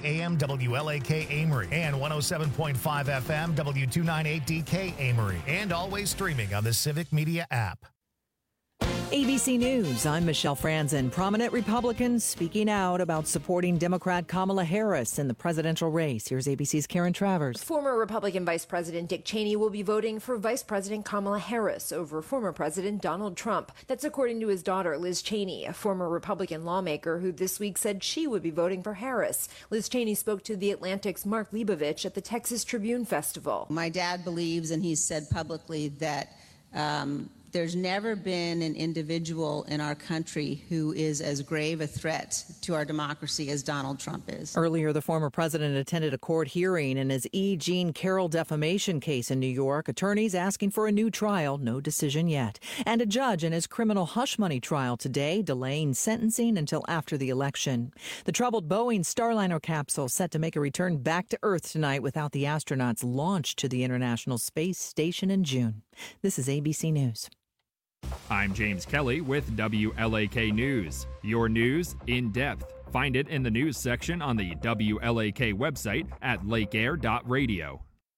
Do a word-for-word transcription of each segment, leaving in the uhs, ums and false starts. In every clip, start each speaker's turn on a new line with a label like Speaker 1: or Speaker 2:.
Speaker 1: A M W L A K Amory and one oh seven point five F M W two ninety-eight D K Amory, and always streaming on the Civic Media app.
Speaker 2: A B C News, I'm Michelle Franzen. Prominent Republicans speaking out about supporting Democrat Kamala Harris in the presidential race. Here's A B C's Karen Travers.
Speaker 3: Former Republican Vice President Dick Cheney will be voting for Vice President Kamala Harris over former President Donald Trump. That's according to his daughter, Liz Cheney, a former Republican lawmaker who this week said she would be voting for Harris. Liz Cheney spoke to The Atlantic's Mark Leibovich at the Texas Tribune Festival.
Speaker 4: My dad believes, and he's said publicly, that um, there's never been an individual in our country who is as grave a threat to our democracy as Donald Trump is.
Speaker 2: Earlier, the former president attended a court hearing in his E. Jean Carroll defamation case in New York. Attorneys asking for a new trial, no decision yet. And a judge in his criminal hush money trial today, delaying sentencing until after the election. The troubled Boeing Starliner capsule set to make a return back to Earth tonight without the astronauts launched to the International Space Station in June. This is A B C News.
Speaker 5: I'm James Kelly with W L A K News. Your news in depth. Find it in the news section on the W L A K website at lake air dot radio.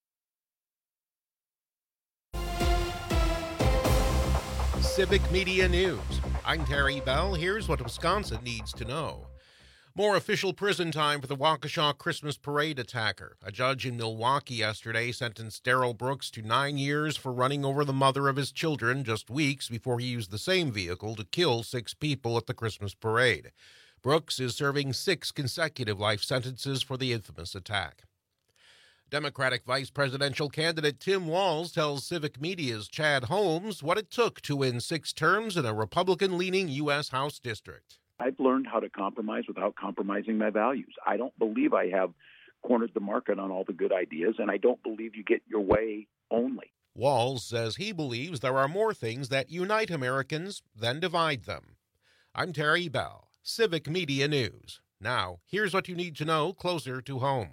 Speaker 6: Civic Media News. I'm Terry Bell. Here's what Wisconsin needs to know. More official prison time for the Waukesha Christmas parade attacker. A judge in Milwaukee yesterday sentenced Daryl Brooks to nine years for running over the mother of his children just weeks before he used the same vehicle to kill six people at the Christmas parade. Brooks is serving six consecutive life sentences for the infamous attack. Democratic vice presidential candidate Tim Walz tells Civic Media's Chad Holmes what it took to win six terms in a Republican-leaning U S House district.
Speaker 7: I've learned how to compromise without compromising my values. I don't believe I have cornered the market on all the good ideas, and I don't believe you get your way only.
Speaker 6: Walz says he believes there are more things that unite Americans than divide them. I'm Terry Bell, Civic Media News. Now, here's what you need to know closer to home.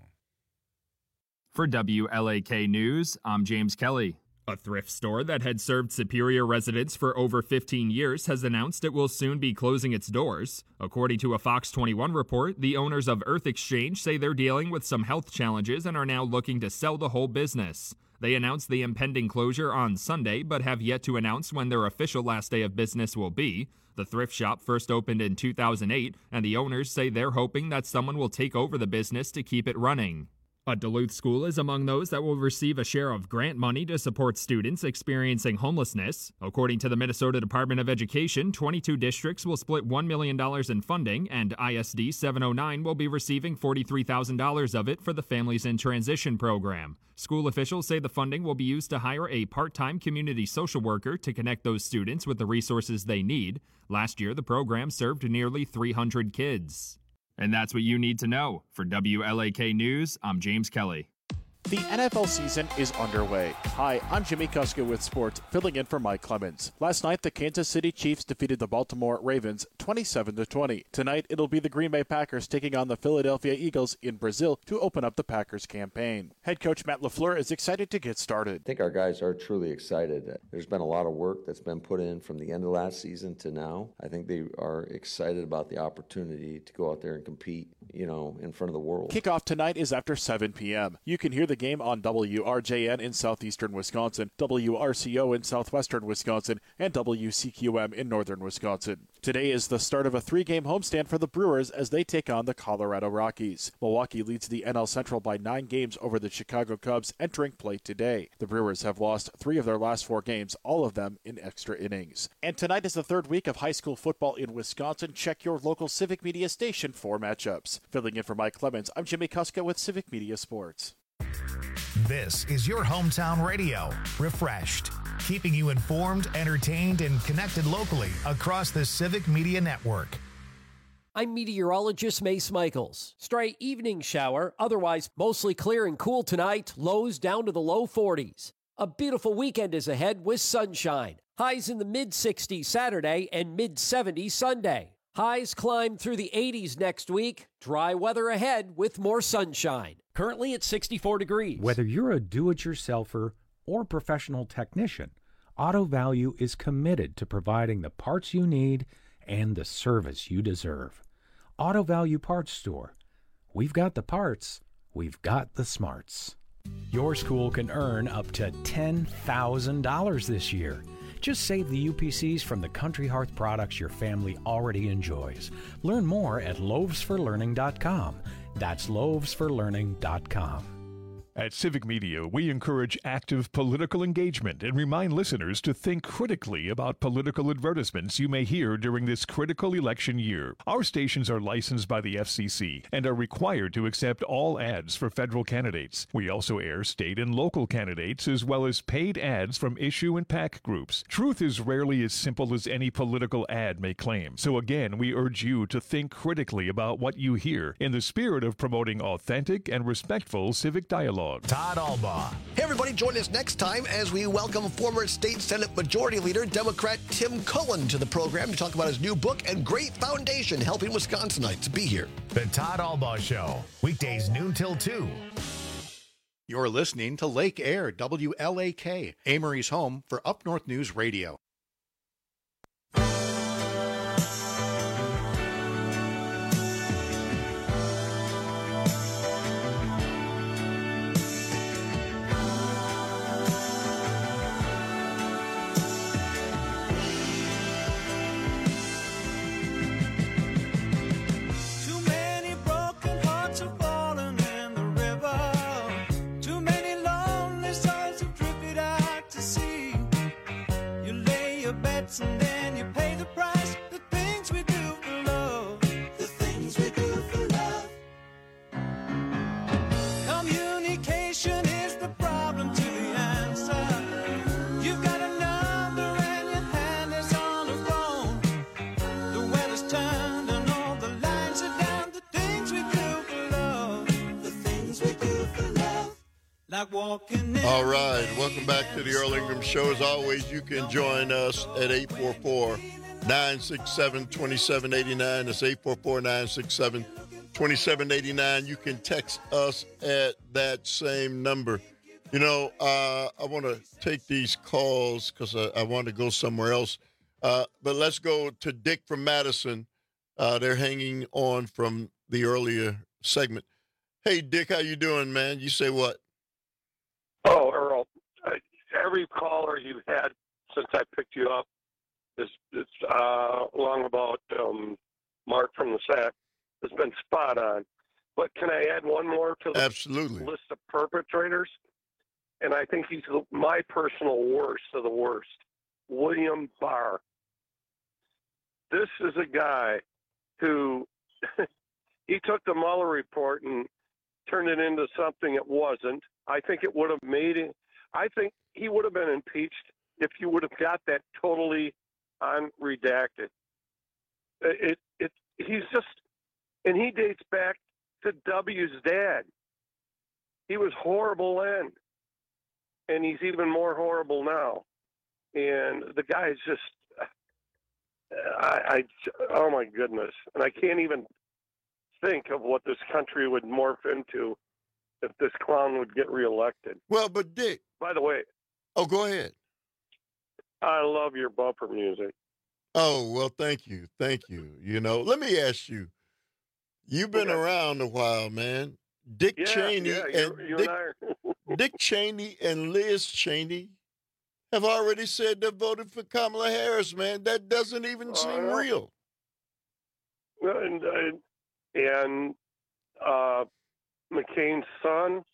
Speaker 5: For W L A K News, I'm James Kelly. A thrift store that had served Superior residents for over fifteen years has announced it will soon be closing its doors. According to a Fox twenty-one report, the owners of Earth Exchange say they're dealing with some health challenges and are now looking to sell the whole business. They announced the impending closure on Sunday, but have yet to announce when their official last day of business will be. The thrift shop first opened in two thousand eight, and the owners say they're hoping that someone will take over the business to keep it running. A Duluth school is among those that will receive a share of grant money to support students experiencing homelessness. According to the Minnesota Department of Education, twenty-two districts will split one million dollars in funding, and I S D seven oh nine will be receiving forty-three thousand dollars of it for the Families in Transition program. School officials say the funding will be used to hire a part-time community social worker to connect those students with the resources they need. Last year, the program served nearly three hundred kids. And that's what you need to know. For W L A K News, I'm James Kelly.
Speaker 8: The N F L season is underway. Hi, I'm Jimmy Kuska with sports, filling in for Mike Clemens. Last night, the Kansas City Chiefs defeated the Baltimore Ravens twenty-seven to twenty. Tonight, it'll be the Green Bay Packers taking on the Philadelphia Eagles in Brazil to open up the Packers campaign. Head coach Matt LaFleur is excited to get started.
Speaker 9: I think our guys are truly excited. There's been a lot of work that's been put in from the end of last season to now. I think they are excited about the opportunity to go out there and compete, you know, in front of the world.
Speaker 8: Kickoff tonight is after seven p.m. You can hear the game on W R J N in southeastern Wisconsin, W R C O in southwestern Wisconsin, and W C Q M in northern Wisconsin. Today is the start of a three-game homestand for the Brewers as they take on the Colorado Rockies. Milwaukee leads the N L Central by nine games over the Chicago Cubs entering play today. The Brewers have lost three of their last four games, all of them in extra innings. And tonight is the third week of high school football in Wisconsin. Check your local Civic Media station for matchups. Filling in for Mike Clemens, I'm Jimmy Kuska with Civic Media Sports.
Speaker 1: This is your hometown radio, refreshed, keeping you informed, entertained, and connected locally across the Civic Media Network.
Speaker 10: I'm meteorologist Mace Michaels. Stray evening shower, otherwise mostly clear and cool tonight, lows down to the low forties. A beautiful weekend is ahead with sunshine. Highs in the mid sixties Saturday and mid seventies Sunday. Highs climb through the eighties next week. Dry weather ahead with more sunshine. Currently at sixty-four degrees.
Speaker 11: Whether you're a do-it-yourselfer or professional technician, Auto Value is committed to providing the parts you need and the service you deserve. Auto Value Parts Store, We've got the parts. We've got the smarts. Your school can earn up to ten thousand dollars this year. Just save the U P Cs from the Country Hearth products your family already enjoys. Learn more at loaves for learning dot com. That's loaves for learning dot com.
Speaker 12: At Civic Media, we encourage active political engagement and remind listeners to think critically about political advertisements you may hear during this critical election year. Our stations are licensed by the F C C and are required to accept all ads for federal candidates. We also air state and local candidates as well as paid ads from issue and PAC groups. Truth is rarely as simple as any political ad may claim. So again, we urge you to think critically about what you hear in the spirit of promoting authentic and respectful civic dialogue.
Speaker 1: Todd Albaugh.
Speaker 13: Hey, everybody, join us next time as we welcome former State Senate Majority Leader, Democrat Tim Cullen, to the program to talk about his new book and great foundation helping Wisconsinites. Be here.
Speaker 1: The Todd Albaugh Show, weekdays noon till two.
Speaker 14: You're listening to Lake Air, W L A K, Amory's home for Up North News Radio.
Speaker 15: And then you pay the price. The things we do for love. The things we do for love. Communication is the problem to the answer. You've got a number and your hand is on the phone. The weather's turned and all the lines are down. The things we do for love. The things we do for love. Like walking in.
Speaker 16: All right, welcome back to the Earl Ingram Show. As always, you can join us at eight four four, nine six seven, two seven eight nine. That's eight four four, nine six seven, two seven eight nine. You can text us at that same number. You know, uh, I want to take these calls because I, I want to go somewhere else. Uh, but let's go to Dick from Madison. Uh, they're hanging on from the earlier segment. Hey, Dick, how you doing, man? You say what?
Speaker 17: Oh, Earl, uh, every caller you had since I picked you up is, is uh, along about um, Mark from the Sack has been spot on. But can I add one more to the
Speaker 16: Absolutely.
Speaker 17: list of perpetrators? And I think he's my personal worst of the worst, William Barr. This is a guy who he took the Mueller report and turned it into something it wasn't. I think it would have made it. I think he would have been impeached if you would have got that totally unredacted. It, it, he's just, and he dates back to W's dad. He was horrible then, and he's even more horrible now. And the guy's just, I, I, oh my goodness. And I can't even think of what this country would morph into if this clown would get reelected.
Speaker 16: Well, but Dick.
Speaker 17: By the way.
Speaker 16: Oh, go ahead.
Speaker 17: I love your bumper music.
Speaker 16: Oh, well, thank you. Thank you. You know, let me ask you. You've been okay. around a while, man. Dick
Speaker 17: yeah,
Speaker 16: Cheney
Speaker 17: yeah,
Speaker 16: and,
Speaker 17: you
Speaker 16: Dick,
Speaker 17: and I are.
Speaker 16: Dick Cheney and Liz Cheney have already said they voted for Kamala Harris, man. That doesn't even uh, seem real.
Speaker 17: And, uh, and uh, McCain's son.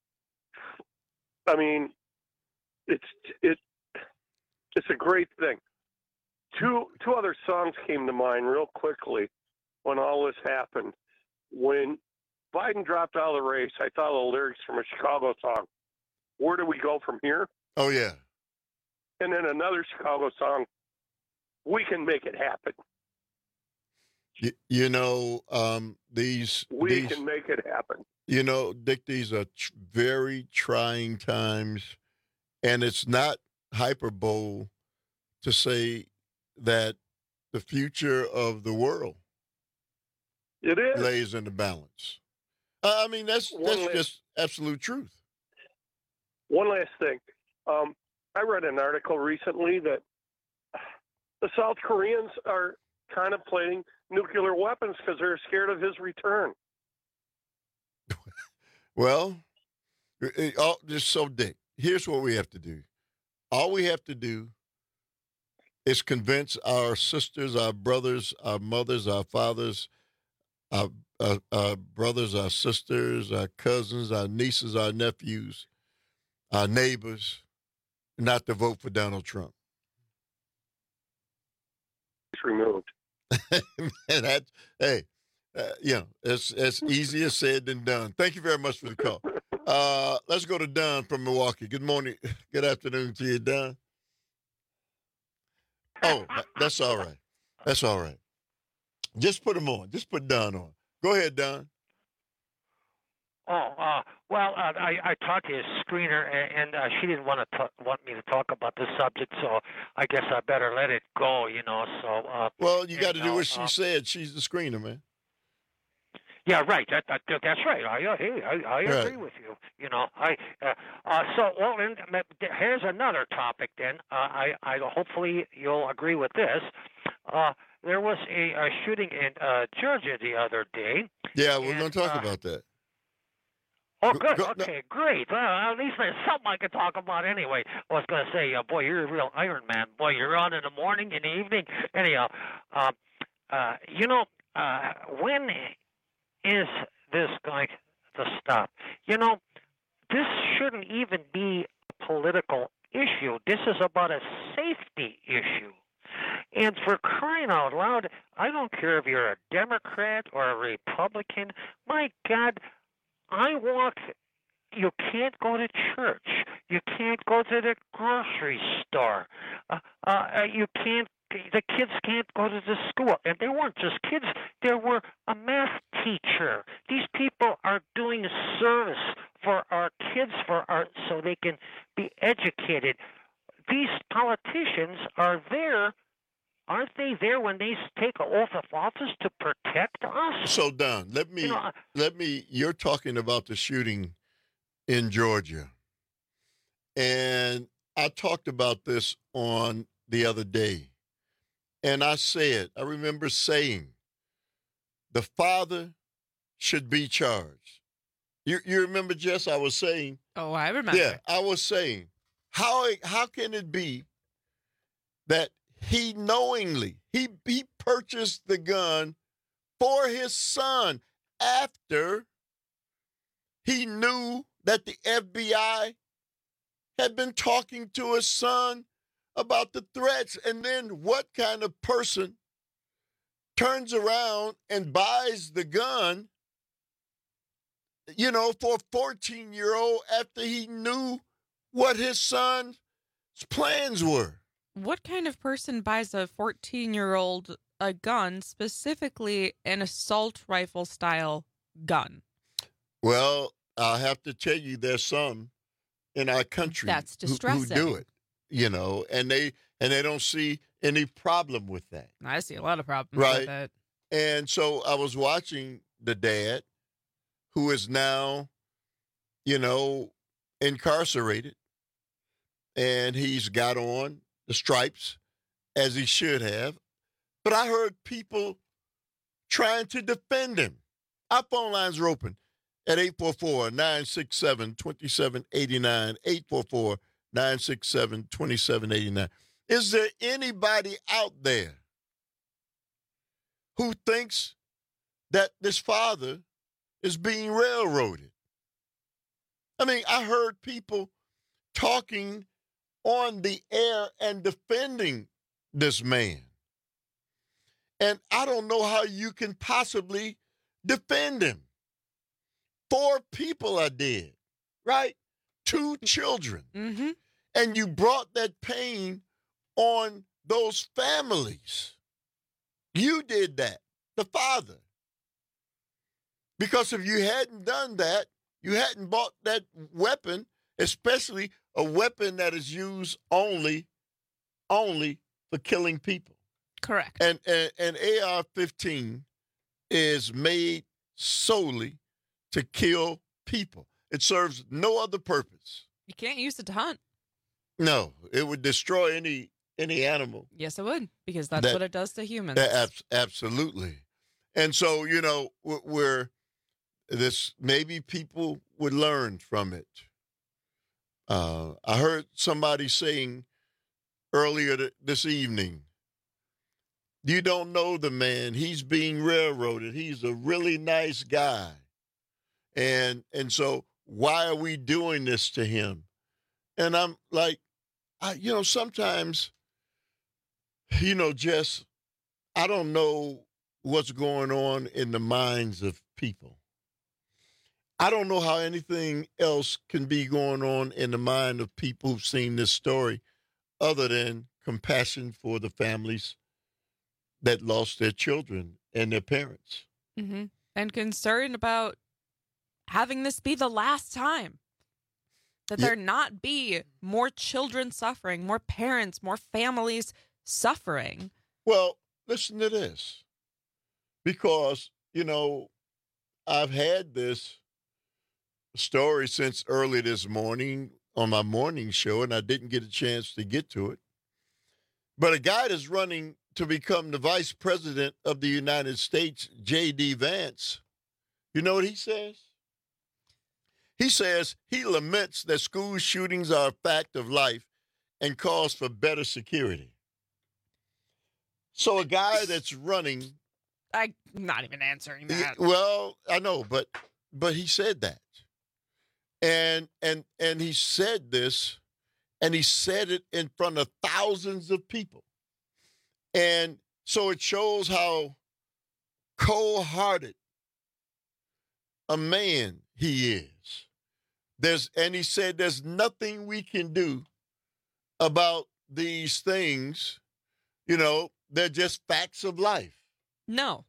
Speaker 17: I mean, it's it. It's a great thing. Two two other songs came to mind real quickly when all this happened. When Biden dropped out of the race, I thought of the lyrics from a Chicago song. Where do we go from here?
Speaker 16: Oh yeah.
Speaker 17: And then another Chicago song. We can make it happen.
Speaker 16: You, you know, um, these
Speaker 17: we
Speaker 16: these,
Speaker 17: can make it happen.
Speaker 16: You know, Dick, these are tr- very trying times, and it's not hyperbole to say that the future of the world
Speaker 17: it is
Speaker 16: lays in the balance. Uh, I mean, that's
Speaker 17: one
Speaker 16: that's
Speaker 17: last,
Speaker 16: just absolute truth.
Speaker 17: One last thing. Um, I read an article recently that the South Koreans are contemplating nuclear weapons because they're scared of his return.
Speaker 16: Well, it, it, all, just so Dick, here's what we have to do. All we have to do is convince our sisters, our brothers, our mothers, our fathers, our, our, our brothers, our sisters, our cousins, our nieces, our nephews, our neighbors, not to vote for Donald Trump.
Speaker 17: It's removed.
Speaker 16: And that, hey, uh, you know, it's, it's easier said than done. Thank you very much for the call. Uh, let's go to Don from Milwaukee. Good morning. Good afternoon to you, Don. Oh, that's all right. That's all right. Just put him on. Just put Don on. Go ahead, Don.
Speaker 18: Oh, uh, well, uh, I, I talked to his screener, and, and uh, she didn't want to talk, want me to talk about the subject, so I guess I better let it go, you know. So. Uh,
Speaker 16: well, you got to do what she
Speaker 18: uh,
Speaker 16: said. She's the screener, man.
Speaker 18: Yeah, right. That, that that's right. I I, I, I agree
Speaker 16: right.
Speaker 18: with you. You know, I uh, uh, so well. And here's another topic. Then uh, I I hopefully you'll agree with this. Uh, there was a, a shooting in uh, Georgia the other day.
Speaker 16: Yeah, we're
Speaker 18: and,
Speaker 16: going to talk
Speaker 18: uh,
Speaker 16: about that.
Speaker 18: Oh, good.
Speaker 16: Go,
Speaker 18: okay, no. Great. Well, at least there's something I can talk about anyway. I was going to say, uh, boy, you're a real Iron Man. Boy, you're on in the morning, in the evening. Anyhow, uh, uh, you know, uh, when is this going to stop? You know, this shouldn't even be a political issue. This is about a safety issue. And for crying out loud, I don't care if you're a Democrat or a Republican. My God, I walk, you can't go to church. You can't go to the grocery store. Uh, uh, you can't, the kids can't go to the school. And they weren't just kids, there were a math teacher. These people are doing service for our kids, for our, so they can be educated. These politicians are there. Aren't they there when they take an oath of office to protect us?
Speaker 16: So, Don, let me,
Speaker 18: you know,
Speaker 16: let me, you're talking about the shooting in Georgia. And I talked about this on the other day. And I said, I remember saying, the father should be charged. You, you remember, Jess, I was saying?
Speaker 19: Oh, I remember.
Speaker 16: Yeah, I was saying, how, how can it be that he knowingly, he, he purchased the gun for his son after he knew that the F B I had been talking to his son about the threats? And then what kind of person turns around and buys the gun, you know, for a fourteen-year-old after he knew what his son's plans were?
Speaker 19: What kind of person buys a fourteen-year-old a gun, specifically an assault rifle style gun?
Speaker 16: Well, I'll have to tell you, there's some in our country
Speaker 19: That's
Speaker 16: who,
Speaker 19: distressing.
Speaker 16: who do it, you know, and they and they don't see any problem with that.
Speaker 19: I see a lot of problems
Speaker 16: right?
Speaker 19: with it.
Speaker 16: And so I was watching the dad, who is now, you know, incarcerated, and he's got on the stripes, as he should have. But I heard people trying to defend him. Our phone lines are open at eight four four, nine six seven, two seven eight nine, eight four four, nine six seven, two seven eight nine. Is there anybody out there who thinks that this father is being railroaded? I mean, I heard people talking on the air and defending this man. And I don't know how you can possibly defend him. Four people are dead, right? Two children.
Speaker 19: Mm-hmm.
Speaker 16: And you brought that pain on those families. You did that, the father. Because if you hadn't done that, you hadn't bought that weapon, especially a weapon that is used only, only for killing people.
Speaker 19: Correct.
Speaker 16: And, and, and A R fifteen is made solely to kill people. It serves no other purpose.
Speaker 19: You can't use it to hunt.
Speaker 16: No, it would destroy any any animal.
Speaker 19: Yes, it would, because that's
Speaker 16: That-
Speaker 19: what it does to humans.
Speaker 16: A- abs- absolutely. And so, you know, we're, we're this maybe people would learn from it. Uh, I heard somebody saying earlier th- this evening, you don't know the man. He's being railroaded. He's a really nice guy. And and so why are we doing this to him? And I'm like, I, you know, sometimes, you know, Jess, I don't know what's going on in the minds of people. I don't know how anything else can be going on in the mind of people who've seen this story other than compassion for the families that lost their children and their parents.
Speaker 19: Mm-hmm. And concern about having this be the last time. That yeah. there not be more children suffering, more parents, more families suffering.
Speaker 16: Well, listen to this. Because, you know, I've had this story since early this morning on my morning show, and I didn't get a chance to get to it. But a guy that's running to become the vice president of the United States, J D. Vance, you know what he says? He says he laments that school shootings are a fact of life and calls for better security. So a guy that's running...
Speaker 19: I'm not even answering that.
Speaker 16: He, well, I know, but but he said that. And and and he said this, and he said it in front of thousands of people. And so it shows how cold-hearted a man he is. There's and he said there's nothing we can do about these things. You know, they're just facts of life.
Speaker 19: No.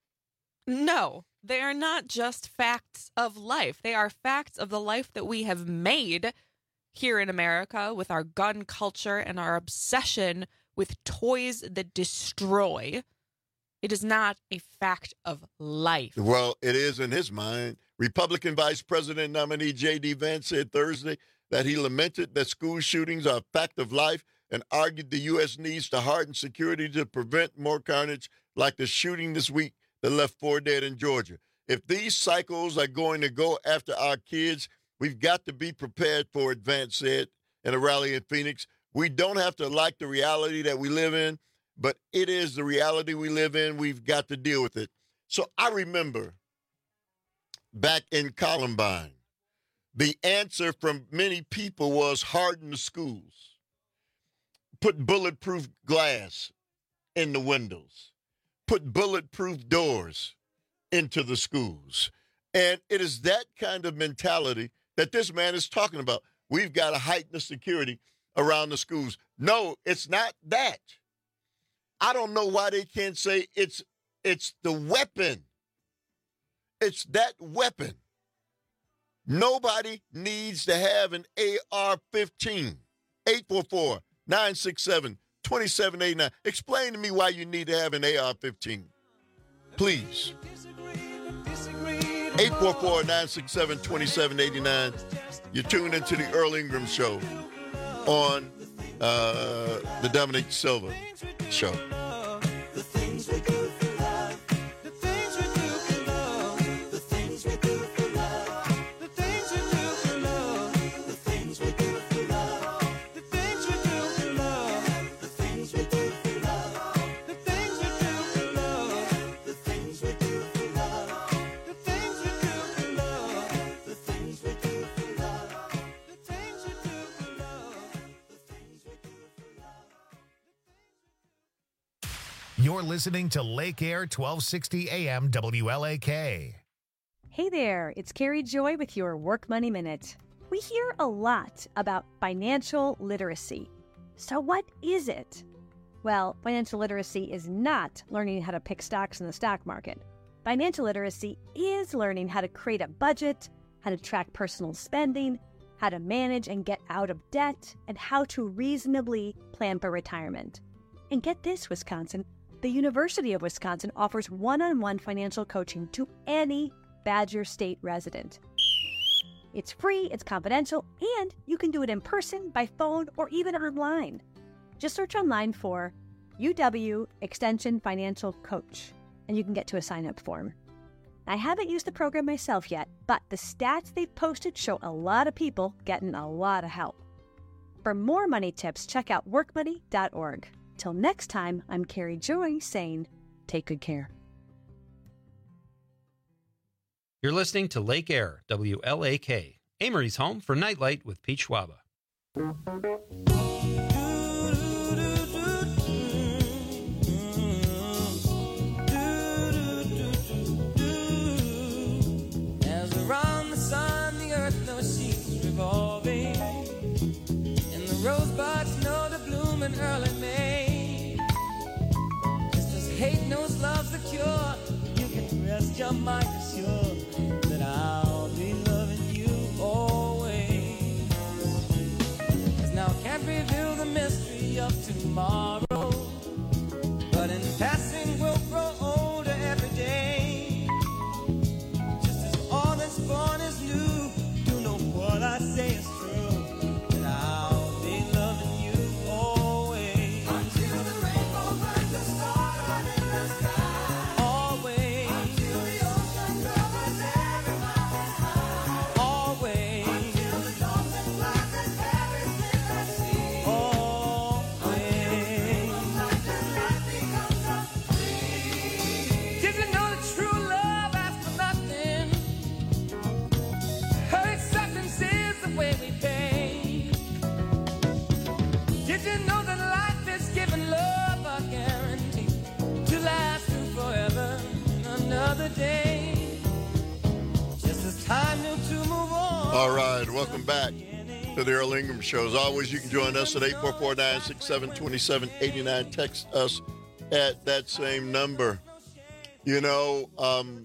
Speaker 19: No. They are not just facts of life. They are facts of the life that we have made here in America with our gun culture and our obsession with toys that destroy. It is not a fact of life.
Speaker 16: Well, it is in his mind. Republican Vice President nominee J D. Vance said Thursday that he lamented that school shootings are a fact of life and argued the U S needs to harden security to prevent more carnage like the shooting this week that left four dead in Georgia. If these cycles are going to go after our kids, we've got to be prepared for it, Vance said in a rally in Phoenix. We don't have to like the reality that we live in, but it is the reality we live in. We've got to deal with it. So I remember back in Columbine, the answer from many people was harden the schools, put bulletproof glass in the windows, put bulletproof doors into the schools. And it is that kind of mentality that this man is talking about. We've got to heighten the security around the schools. No, it's not that. I don't know why they can't say it's it's the weapon. It's that weapon. Nobody needs to have an A R fifteen. eight four four, nine six seven, two seven eight nine. Explain to me why you need to have an A R fifteen. Please. eight four four, nine six seven, two seven eight nine. You're tuned into the Earl Ingram Show on uh, the Dominic Silva Show.
Speaker 15: The things we do for love. The things we do for love. The things we do for love. The things we do for love. The things we do for love. The things we do for love. The things we do for love. The things we do for love. The things we do for love. The things we do for love. The things we do for love. The things we do for love. The things we do for love.
Speaker 1: You're listening to Lake Air twelve sixty A M W L A K.
Speaker 20: Hey there, it's Carrie Joy with your Work Money Minute. We hear a lot about financial literacy. So what is it? Well, financial literacy is not learning how to pick stocks in the stock market. Financial literacy is learning how to create a budget, how to track personal spending, how to manage and get out of debt, and how to reasonably plan for retirement. And get this, Wisconsin, the University of Wisconsin offers one-on-one financial coaching to any Badger State resident. It's free, it's confidential, and you can do it in person, by phone, or even online. Just search online for U W Extension Financial Coach, and you can get to a sign-up form. I haven't used the program myself yet, but the stats they've posted show a lot of people getting a lot of help. For more money tips, check out work money dot org. Till next time, I'm Carrie Joy saying, take good care.
Speaker 21: You're listening to Lake Air, W L A K, Amory's home for Nightlight with Pete Schwaba.
Speaker 15: As around the sun, the earth knows she's revolving, and the rosebuds know to bloom in early May. Just as hate knows love's the cure, you can rest your mind assured that I'll be loving you always. 'Cause now I can't reveal the mystery of tomorrow, but in passing we'll grow older every day. Just as all that's born is new, you know what I say is true, that I'll be loving you always. Until the rainbow burns the stars in the sky. Always. Until the ocean covers every mountain high. Always. Until the dolphin flies and carries in the sea. Always. Until life becomes complete. Did you know that true love asks for nothing? Her acceptance is the way we pay. Did you know that life is giving love a guarantee to last through forever and another day? Just as time knew to move on.
Speaker 16: All right, welcome back to the Earl Ingram Show. As always, you can join us at eight four four, nine six seven, two seven eight nine. Text us at that same number. You know, um,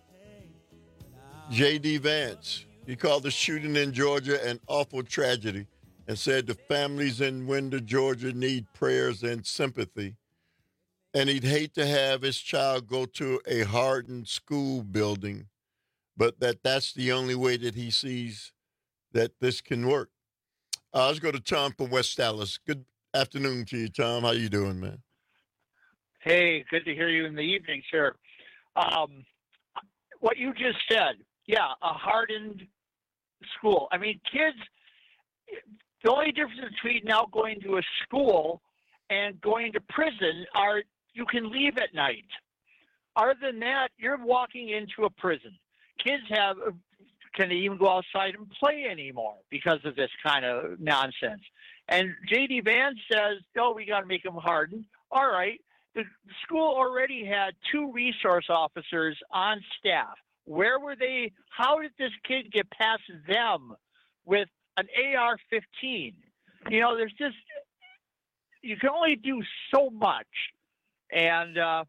Speaker 16: J D. Vance, he called the shooting in Georgia an awful tragedy and said the families in Winder, Georgia need prayers and sympathy. And he'd hate to have his child go to a hardened school building, but that that's the only way that he sees that this can work. Uh, let's go to Tom from West Dallas. Good afternoon to you, Tom. How you doing, man?
Speaker 22: Hey, good to hear you in the evening, sir. Um, what you just said, yeah, a hardened school. I mean, kids, the only difference between now going to a school and going to prison are you can leave at night. Other than that, you're walking into a prison. Kids have can they even go outside and play anymore because of this kind of nonsense. And J D. Vance says, oh, we got to make them hardened. All right. The school already had two resource officers on staff. Where were they? How did this kid get past them with an A R fifteen? You know, there's just, you can only do so much. And uh,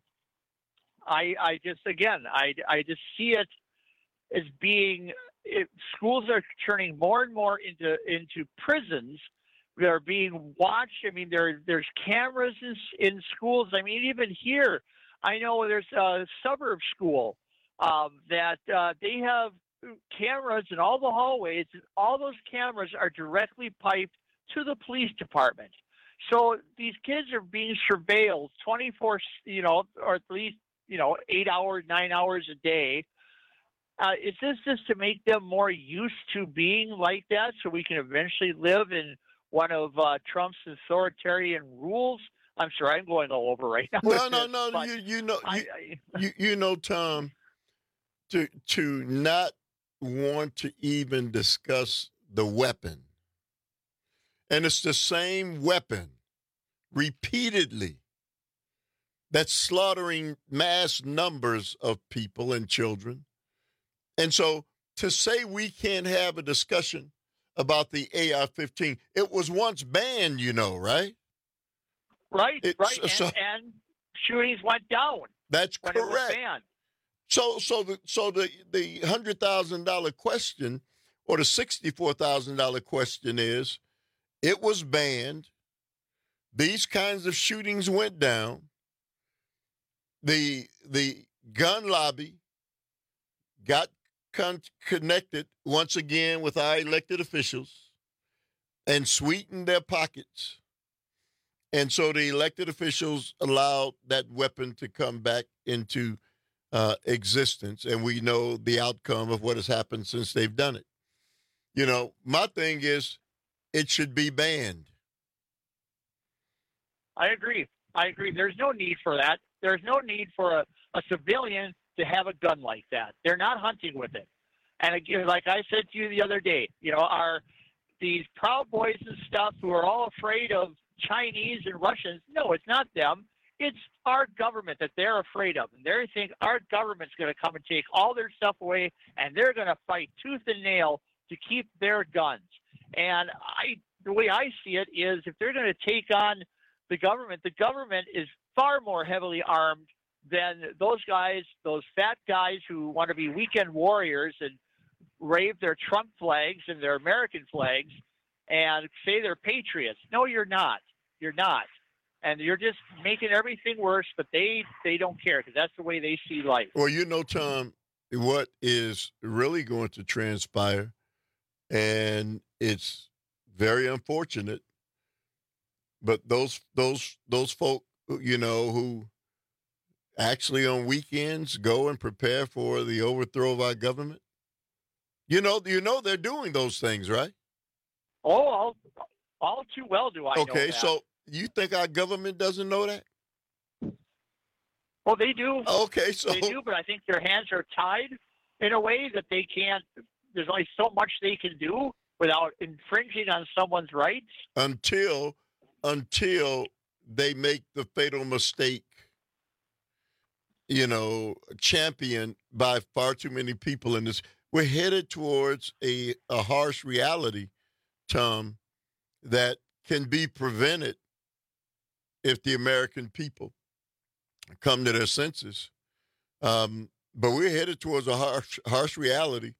Speaker 22: I, I just, again, I, I just see it as being, it, schools are turning more and more into, into prisons. They're being watched. I mean, there there's cameras in, in schools. I mean, even here, I know there's a suburb school um, that uh, they have cameras in all the hallways, and all those cameras are directly piped to the police department. So these kids are being surveilled twenty-four, you know, or at least, you know, eight hours, nine hours a day. Uh, is this just to make them more used to being like that so we can eventually live in one of uh, Trump's authoritarian rules? I'm sorry, I'm going all over right now.
Speaker 16: No, no, no. But you, you know,
Speaker 22: I,
Speaker 16: you,
Speaker 22: I,
Speaker 16: you, you know, Tom, to to not want to even discuss the weapon, and it's the same weapon repeatedly that's slaughtering mass numbers of people and children. And so to say we can't have a discussion about the A R fifteen, it was once banned, you know, right?
Speaker 22: Right,
Speaker 16: It-
Speaker 22: right.
Speaker 16: so-
Speaker 22: And,
Speaker 16: so-
Speaker 22: and shootings went down.
Speaker 16: That's
Speaker 22: when it was
Speaker 16: correct.
Speaker 22: banned.
Speaker 16: So, so the so the the hundred thousand dollar question, or the sixty four thousand dollar question is, it was banned. These kinds of shootings went down. The the gun lobby got con- connected once again with our elected officials and sweetened their pockets. And so the elected officials allowed that weapon to come back into uh, existence, and we know the outcome of what has happened since they've done it. You know, my thing is it should be banned.
Speaker 22: I agree. I agree. There's no need for that. There's no need for a, a civilian to have a gun like that. They're not hunting with it. And again, like I said to you the other day, you know, are these Proud Boys and stuff who are all afraid of Chinese and Russians? No, it's not them. It's our government that they're afraid of. And they think our government's going to come and take all their stuff away, and they're going to fight tooth and nail to keep their guns. And I, the way I see it is if they're going to take on the government, the government is far more heavily armed than those guys, those fat guys who want to be weekend warriors and wave their Trump flags and their American flags and say they're patriots. No, you're not. You're not. And you're just making everything worse, but they, they don't care because that's the way they see life.
Speaker 16: Well, you know, Tom, what is really going to transpire, and it's very unfortunate, but those those those folk, you know, who actually on weekends go and prepare for the overthrow of our government, you know, you know they're doing those things, right?
Speaker 22: Oh, all, all too well do I know
Speaker 16: Okay,
Speaker 22: that.
Speaker 16: so you think our government doesn't know that?
Speaker 22: Well, they do.
Speaker 16: Okay, so
Speaker 22: they do, but I think their hands are tied in a way that they can't. There's only so much they can do without infringing on someone's rights.
Speaker 16: Until, until they make the fatal mistake, you know, championed by far too many people in this. We're headed towards a, a harsh reality, Tom, that can be prevented if the American people come to their senses. Um, but we're headed towards a harsh, harsh reality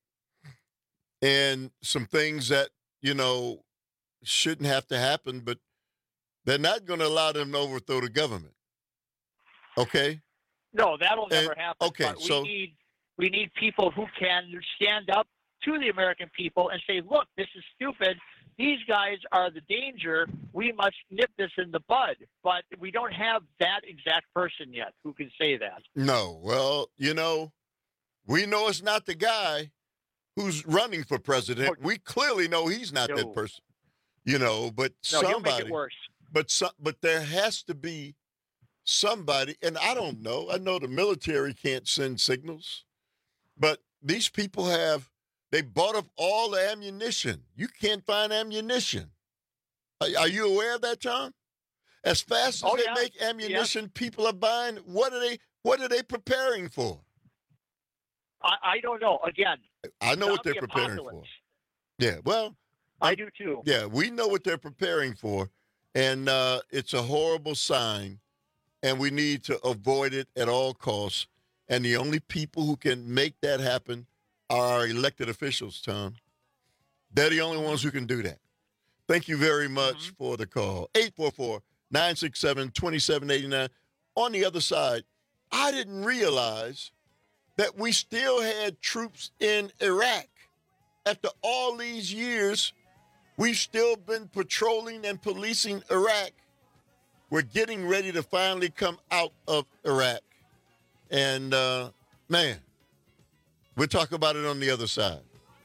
Speaker 16: and some things that, you know, shouldn't have to happen, but they're not going to allow them to overthrow the government. Okay?
Speaker 22: No, that'll never
Speaker 16: And-
Speaker 22: happen.
Speaker 16: okay,
Speaker 22: but we
Speaker 16: so-
Speaker 22: need we need people who can stand up to the American people and say, look, this is stupid. These guys are the danger. We must nip this in the bud. But we don't have that exact person yet who can say that.
Speaker 16: No. Well, you know, we know it's not the guy who's running for president. We clearly know he's not
Speaker 22: No.
Speaker 16: that person. You know, but
Speaker 22: No,
Speaker 16: somebody.
Speaker 22: he'll make it worse.
Speaker 16: But some, but there has to be somebody, and I don't know. I know the military can't send signals, but these people have. They bought up all the ammunition. You can't find ammunition. Are, are you aware of that, Tom? As fast as
Speaker 22: Oh,
Speaker 16: they
Speaker 22: yeah.
Speaker 16: make ammunition, people are buying. What are they? What are they preparing for?
Speaker 22: I, I don't know. Again,
Speaker 16: I know what they're
Speaker 22: zombie
Speaker 16: preparing
Speaker 22: apocalypse.
Speaker 16: for. Yeah, well,
Speaker 22: I do too.
Speaker 16: yeah, we know what they're preparing for, and uh, it's a horrible sign, and we need to avoid it at all costs. And the only people who can make that happen are our elected officials, Tom. They're the only ones who can do that. Thank you very much for the call. eight four four, nine six seven, two seven eight nine. On the other side, I didn't realize that we still had troops in Iraq. After all these years, we've still been patrolling and policing Iraq. We're getting ready to finally come out of Iraq. And, uh, man, we'll talk about it on the other side.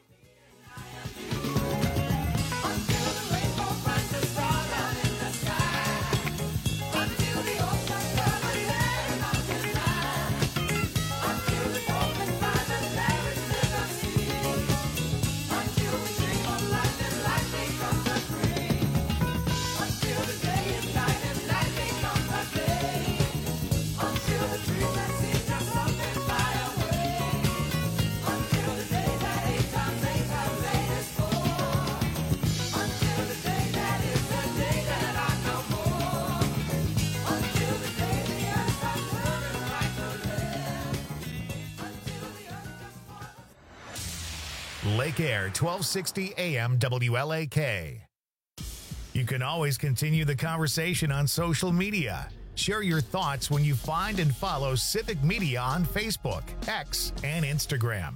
Speaker 1: Lake Air, twelve sixty A M W L A K. You can always continue the conversation on social media. Share your thoughts when you find and follow Civic Media on Facebook, X, and Instagram.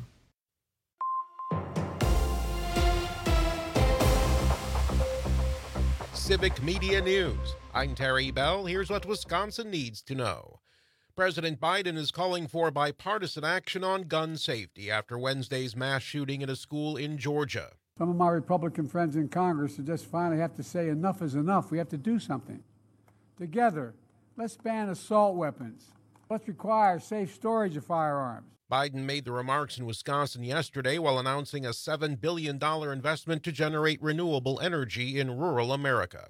Speaker 6: Civic Media News. I'm Terry Bell. Here's what Wisconsin needs to know. President Biden is calling for bipartisan action on gun safety after Wednesday's mass shooting at a school in Georgia.
Speaker 3: Some of my Republican friends in Congress just finally have to say enough is enough. We have to do something. Together, let's ban assault weapons. Let's require safe storage of firearms.
Speaker 6: Biden made the remarks in Wisconsin yesterday while announcing a seven billion dollars investment to generate renewable energy in rural America.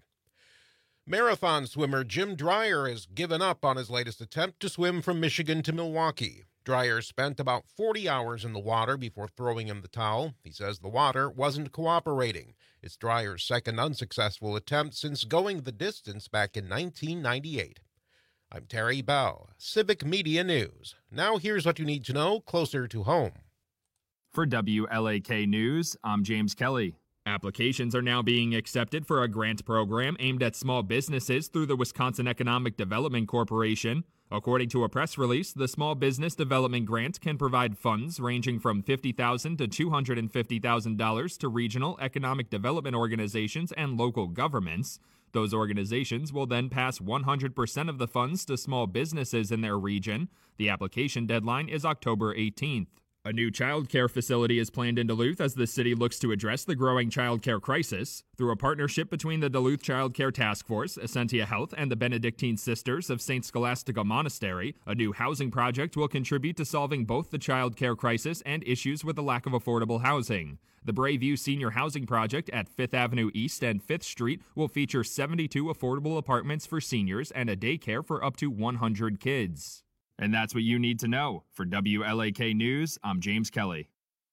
Speaker 6: Marathon swimmer Jim Dreyer has given up on his latest attempt to swim from Michigan to Milwaukee. Dreyer spent about forty hours in the water before throwing in the towel. He says the water wasn't cooperating. It's Dreyer's second unsuccessful attempt since going the distance back in nineteen ninety-eight. I'm Terry Bell, Civic Media News. Now here's what you need to know closer to home.
Speaker 5: For W L A K News, I'm James Kelly. Applications are now being accepted for a grant program aimed at small businesses through the Wisconsin Economic Development Corporation. According to a press release, the Small Business Development Grant can provide funds ranging from fifty thousand dollars to two hundred fifty thousand dollars to regional economic development organizations and local governments. Those organizations will then pass one hundred percent of the funds to small businesses in their region. The application deadline is October eighteenth. A new child care facility is planned in Duluth as the city looks to address the growing child care crisis. Through a partnership between the Duluth Child Care Task Force, Essentia Health, and the Benedictine Sisters of Saint Scholastica Monastery, a new housing project will contribute to solving both the child care crisis and issues with the lack of affordable housing. The Brayview Senior Housing Project at Fifth Avenue East and Fifth Street will feature seventy-two affordable apartments for seniors and a daycare for up to one hundred kids. And that's what you need to know. For W L A K News, I'm James Kelly.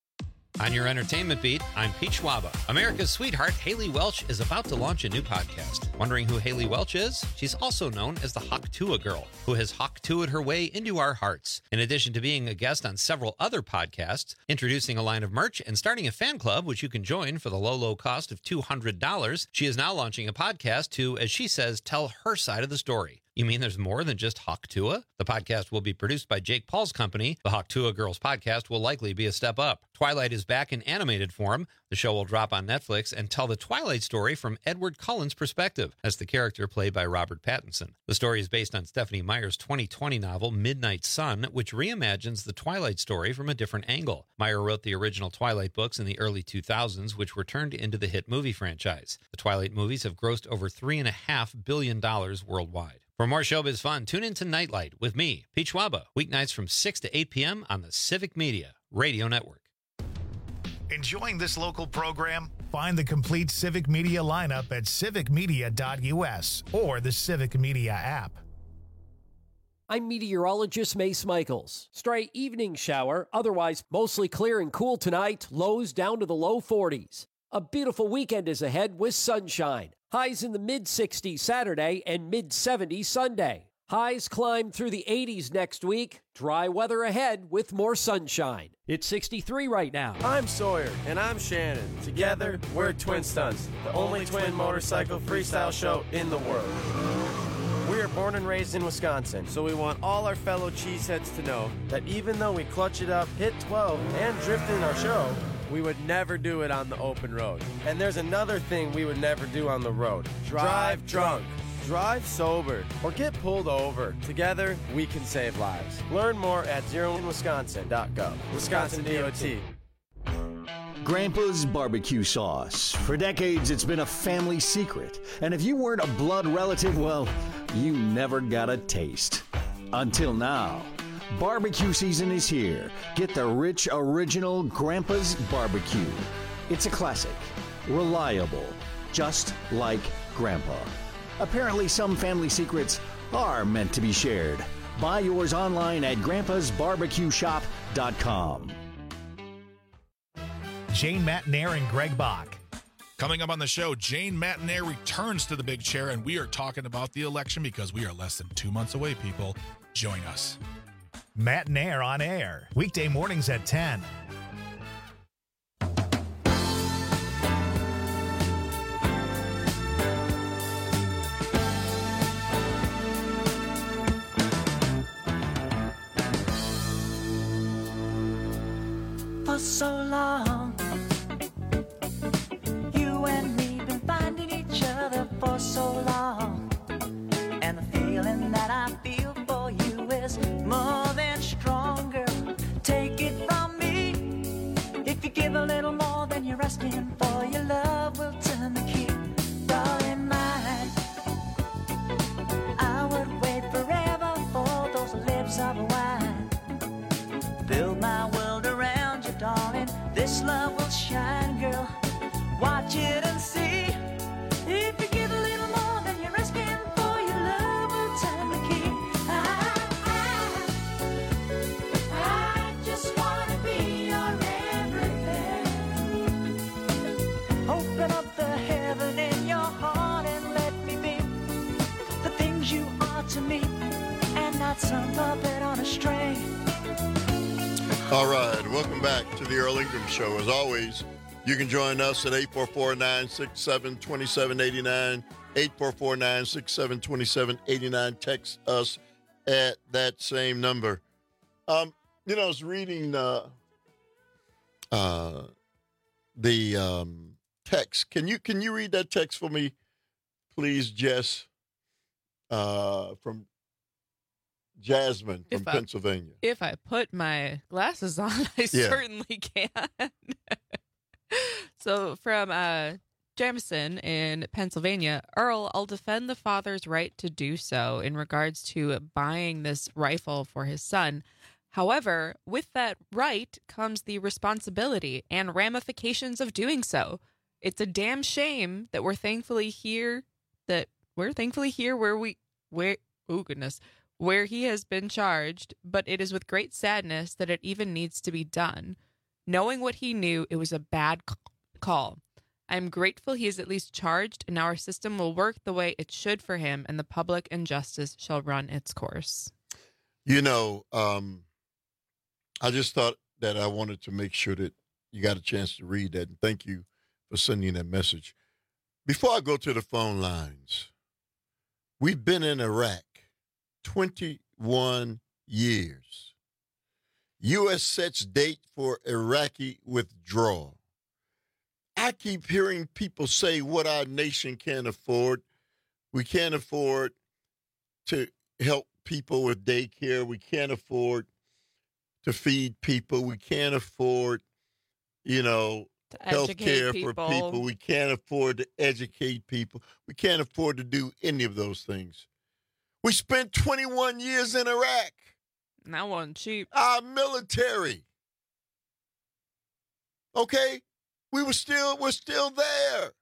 Speaker 21: On your entertainment beat, I'm Pete Schwaba. America's sweetheart, Haley Welch, is about to launch a new podcast. Wondering who Haley Welch is? She's also known as the Hawk-Tua Girl, who has Hawk-Tua'd her way into our hearts. In addition to being a guest on several other podcasts, introducing a line of merch, and starting a fan club, which you can join for the low, low cost of two hundred dollars, she is now launching a podcast to, as she says, tell her side of the story. You mean there's more than just Hawk-Tua? The podcast will be produced by Jake Paul's company. The Hawk-Tua Girls podcast will likely be a step up. Twilight is back in animated form. The show will drop on Netflix and tell the Twilight story from Edward Cullen's perspective, as the character played by Robert Pattinson. The story is based on Stephanie Meyer's twenty twenty novel Midnight Sun, which reimagines the Twilight story from a different angle. Meyer wrote the original Twilight books in the early two thousands, which were turned into the hit movie franchise. The Twilight movies have grossed over three point five billion dollars worldwide. For more showbiz fun, tune in to Nightlight with me, Pete Schwaba, weeknights from six to eight p.m. on the Civic Media Radio Network.
Speaker 1: Enjoying this local program? Find the complete Civic Media lineup at civic media dot u s or the Civic Media app.
Speaker 10: I'm meteorologist Mace Michaels. Stray evening shower, otherwise mostly clear and cool tonight, lows down to the low forties. A beautiful weekend is ahead with sunshine. Highs in the mid sixties Saturday and mid seventies Sunday. Highs climb through the eighties next week. Dry weather ahead with more sunshine. It's sixty-three right now.
Speaker 4: I'm Sawyer. And I'm Shannon. Together, we're Twin Stunts, the only twin motorcycle freestyle show in the world. We are born and raised in Wisconsin, so we want all our fellow cheeseheads to know that even though we clutch it up, hit twelve, and drift in our show, we would never do it on the open road. And there's another thing we would never do on the road. Drive drunk. Drive sober. Or get pulled over. Together, we can save lives. Learn more at zero in wisconsin dot gov. Wisconsin D O T.
Speaker 23: Grandpa's barbecue sauce. For decades, it's been a family secret. And if you weren't a blood relative, well, you never got a taste. Until now. Barbecue season is here. Get the rich, original Grandpa's Barbecue. It's a classic, reliable, just like Grandpa. Apparently, some family secrets are meant to be shared. Buy yours online at grandpas barbecue shop dot com.
Speaker 1: Jane Matenaer and Greg Bach.
Speaker 24: Coming up on the show, Jane Matenaer returns to the big chair, and we are talking about the election because we are less than two months away, people. Join us.
Speaker 1: Matenaer on air, weekday mornings at ten.
Speaker 15: For so long, you and me been finding each other for so long, and the feeling that I feel for you is asking for your love will turn the key. Darling mine, I would wait forever for those lips of wine. Build my world around you, darling. This love will shine, girl. Watch it and see. If you give a little more than you're asking for, your love will turn the key. I, I, I just wanna be your everything. Open up the heaven in your heart and let me be the things you are to me, and not some puppet on a string.
Speaker 16: All right, welcome back to the Earl Ingram Show. As always, you can join us at eight four four, nine six seven, two seven eight nine, eight four four, nine six seven, two seven eight nine. Text us at that same number. Um, you know, I was reading uh, uh, the um, text. Can you can you read that text for me, please, Jess, uh, from Jasmine from
Speaker 19: If I-
Speaker 16: Pennsylvania?
Speaker 19: If I put my glasses on, I
Speaker 16: Yeah.
Speaker 19: certainly can. So from uh, Jamison in Pennsylvania, Earl, I'll defend the father's right to do so in regards to buying this rifle for his son. However, with that right comes the responsibility and ramifications of doing so. It's a damn shame that we're thankfully here, that we're thankfully here where we, where, oh goodness, where he has been charged, but it is with great sadness that it even needs to be done. Knowing what he knew, it was a bad c- call. I am grateful he is at least charged, and our system will work the way it should for him, and the public and justice shall run its course.
Speaker 16: You know, um, I just thought that I wanted to make sure that you got a chance to read that, and thank you for sending that message. Before I go to the phone lines, we've been in Iraq twenty-one years. U S sets date for Iraqi withdrawal. I keep hearing people say what our nation can't afford. We can't afford to help people with daycare. We can't afford to feed people. We can't afford, you know, health care for
Speaker 19: people.
Speaker 16: people. We can't afford to educate people. We can't afford to do any of those things. We spent twenty-one years in Iraq.
Speaker 19: That wasn't cheap.
Speaker 16: Our military. Okay? We were still, we're still there.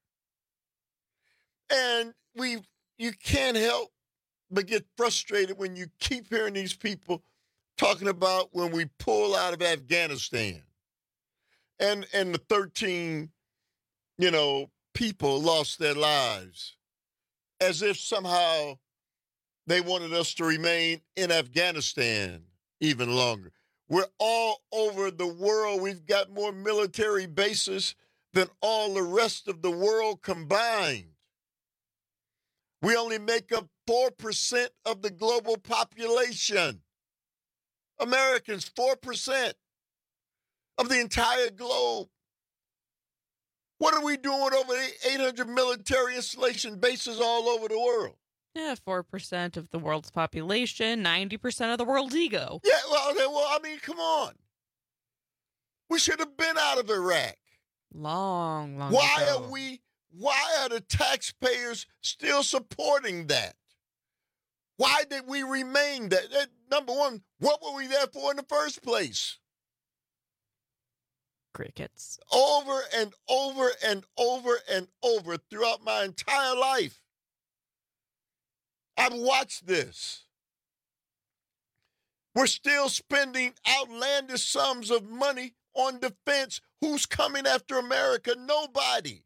Speaker 16: And we, you can't help but get frustrated when you keep hearing these people talking about when we pull out of Afghanistan and, and the thirteen, you know, people lost their lives as if somehow they wanted us to remain in Afghanistan even longer. We're all over the world. We've got more military bases than all the rest of the world combined. We only make up four percent of the global population. Americans, four percent of the entire globe. What are we doing with over eight hundred military installation bases all over the world?
Speaker 19: Yeah, four percent of the world's population, ninety percent of the world's ego.
Speaker 16: Yeah, well, okay, well, I mean, come on. We should have been out of Iraq.
Speaker 19: Long, long
Speaker 16: Why
Speaker 19: ago.
Speaker 16: are we, why are the taxpayers still supporting that? Why did we remain that? that? Number one, what were we there for in the first place?
Speaker 19: Crickets.
Speaker 16: Over and over and over and over throughout my entire life. I've watched this. We're still spending outlandish sums of money on defense. Who's coming after America? Nobody.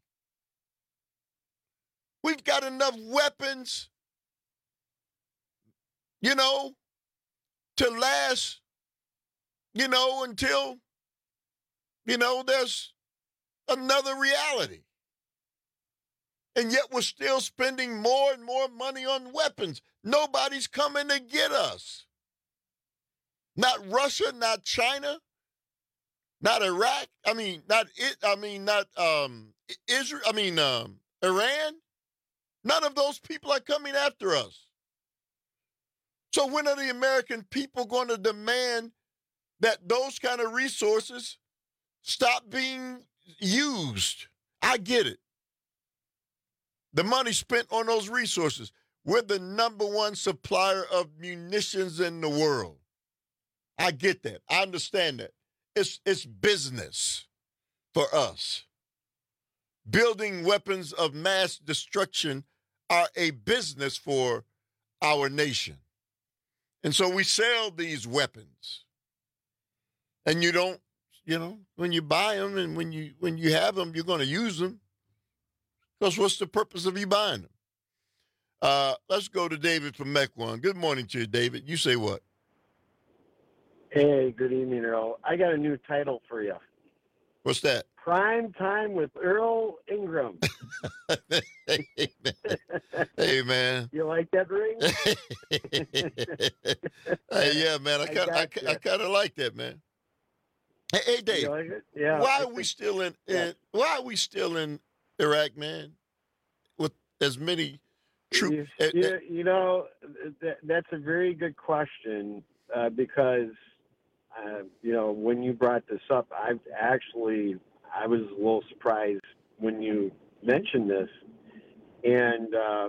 Speaker 16: We've got enough weapons, you know, to last, you know, until, you know, there's another reality. And yet we're still spending more and more money on weapons. Nobody's coming to get us. Not Russia, not China, not Iraq. I mean, not it. I mean, not um, Israel. I mean, um, Iran. None of those people are coming after us. So when are the American people going to demand that those kind of resources stop being used. I get it. The money spent on those resources. We're the number one supplier of munitions in the world. I get that. I understand that. It's it's business for us. Building weapons of mass destruction are a business for our nation. And so we sell these weapons. And you don't, you know, when you buy them and when you when you have them, you're going to use them. Because what's the purpose of you buying them? Uh, let's go to David from Mequon. Good morning to you, David. You say what?
Speaker 2: Hey, good evening, Earl. I got a new title for you.
Speaker 16: What's that?
Speaker 2: Prime Time with Earl Ingram.
Speaker 16: Hey, man. Hey, man.
Speaker 2: You like that ring?
Speaker 16: Hey, yeah, man. I kind I, I, I kind of like that, man. Hey, hey Dave.
Speaker 2: You like it? Yeah.
Speaker 16: Why
Speaker 2: I
Speaker 16: are we
Speaker 2: think-
Speaker 16: still in,
Speaker 2: yeah.
Speaker 16: in? Why are we still in Iraq, man? With as many troops.
Speaker 2: You, you, you know, that, that's a very good question uh, because, uh, you know, when you brought this up, I've actually, I was a little surprised when you mentioned this. And, uh,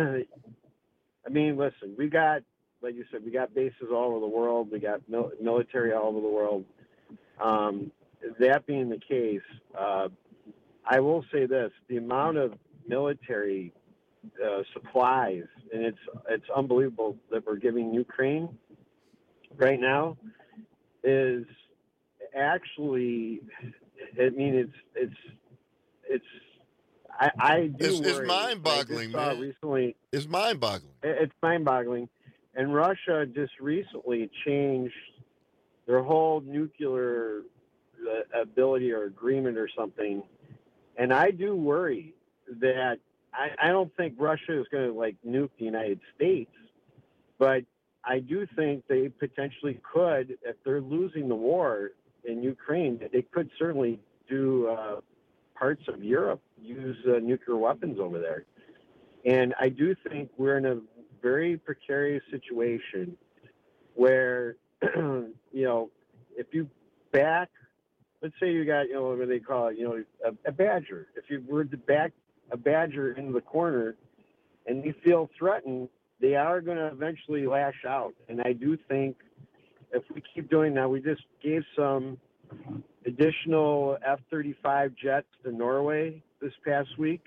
Speaker 2: I mean, listen, we got, like you said, we got bases all over the world. We got mil- military all over the world. Um, that being the case, uh, I will say this, the amount of military uh, supplies, and it's it's unbelievable that we're giving Ukraine right now, is actually, I mean, it's, it's, it's, I, I do
Speaker 16: It's, it's
Speaker 2: worry.
Speaker 16: mind-boggling,
Speaker 2: I just saw
Speaker 16: man.
Speaker 2: Recently,
Speaker 16: It's mind-boggling.
Speaker 2: it- It's mind-boggling. And Russia just recently changed their whole nuclear uh, ability or agreement or something. And I do worry that I, I don't think Russia is going to like nuke the United States, but I do think they potentially could, if they're losing the war in Ukraine, they could certainly do uh, parts of Europe, use uh, nuclear weapons over there. And I do think we're in a very precarious situation where, you know, if you back, let's say you got, you know, what they call it, you know, a, a badger. If you were to back a badger into the corner and they feel threatened, they are going to eventually lash out. And I do think if we keep doing that, we just gave some additional F thirty-five jets to Norway this past week,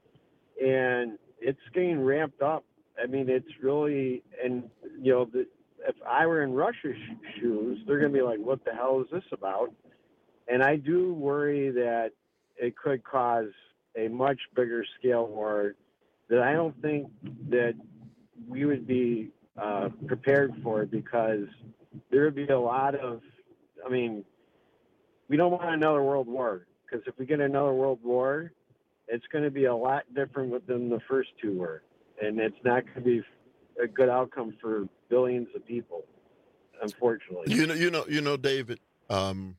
Speaker 2: and it's getting ramped up. I mean, it's really, and, you know, the, if I were in Russia's sh- shoes, they're going to be like, what the hell is this about? And I do worry that it could cause a much bigger scale war that I don't think that we would be uh, prepared for, because there would be a lot of, I mean, we don't want another world war, because if we get another world war, it's going to be a lot different than the first two were. And it's not going to be a good outcome for billions of people, unfortunately.
Speaker 16: You know, you know, you know, David, um,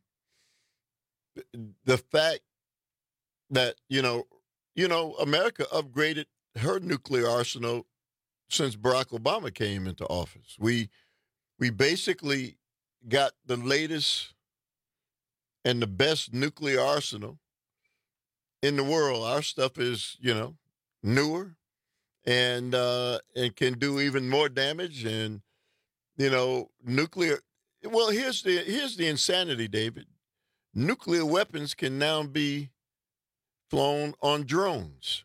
Speaker 16: the fact that, you know, you know, America upgraded her nuclear arsenal since Barack Obama came into office. We we basically got the latest and the best nuclear arsenal in the world. Our stuff is, you know, newer and uh, and can do even more damage. And, you know, nuclear. Well, here's the here's the insanity, David. Nuclear weapons can now be flown on drones.